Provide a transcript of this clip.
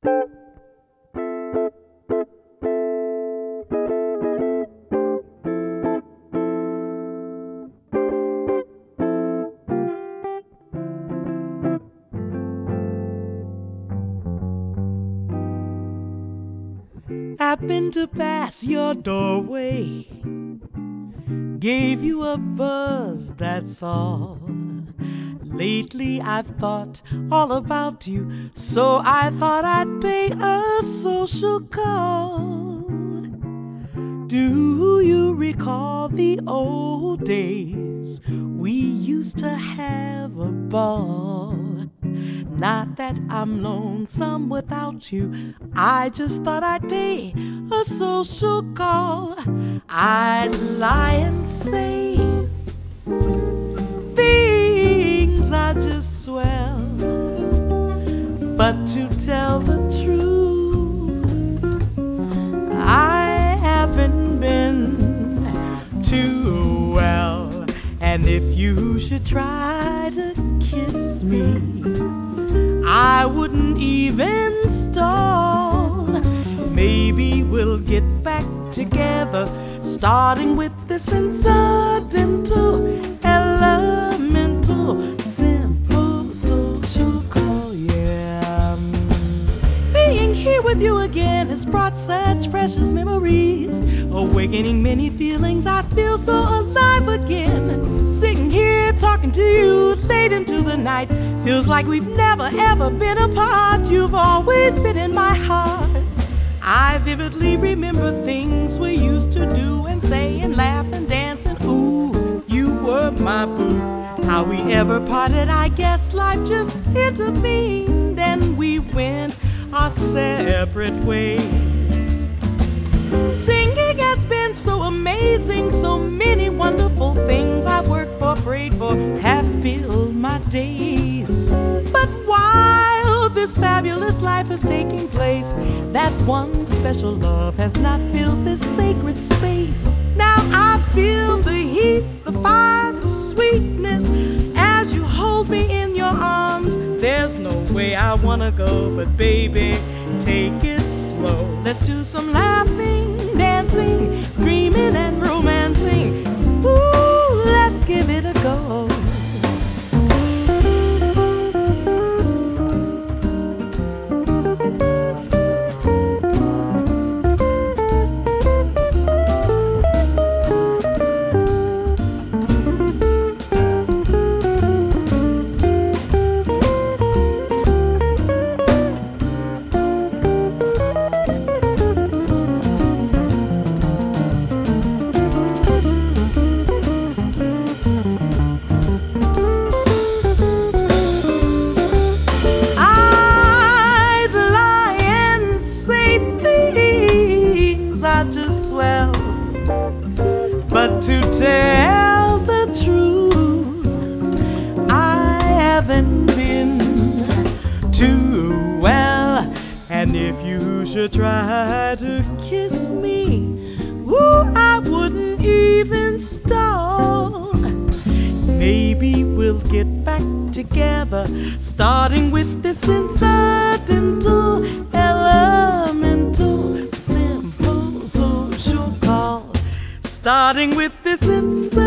Happened to pass your doorway, gave you a buzz, that's all. Lately I've thought all about you, so I thought I'd pay a social call. Do you recall the old days? We used to have a ball. Not that I'm lonesome without you, I just thought I'd pay a social call. I'd lie and say things are just swell, but to tell the truth, I haven't been too well. And if you should try to kiss me, I wouldn't even stall. Maybe we'll get back together, starting with this incidental, elemental, simple social call, yeah. Being here with you again has brought such precious memories, awakening many feelings. I feel so alive again. Sitting here talking to you late into the night, feels like we've never ever been apart. You've always been in my heart. I vividly remember things we used to do and say and laugh and dance, and ooh, you were my boo. How we ever parted, I guess life just intervened and we went our separate ways. Singing has been so amazing, so many wonderful things I've worked for, prayed for, have filled my days. But while this fabulous life is taking place, that one special love has not filled this sacred space. Now I feel the heat, the fire, the sweetness as you hold me in your arms. There's no way I wanna go, but baby, take it slow. Let's do some laughing, dancing, dreaming and romancing. Ooh, let's give it a go. But to tell the truth, I haven't been too well. And if you should try to kiss me, ooh, I wouldn't even stall. Maybe we'll get back together, starting with this incidental, elemental, simple social call. Starting with this incense.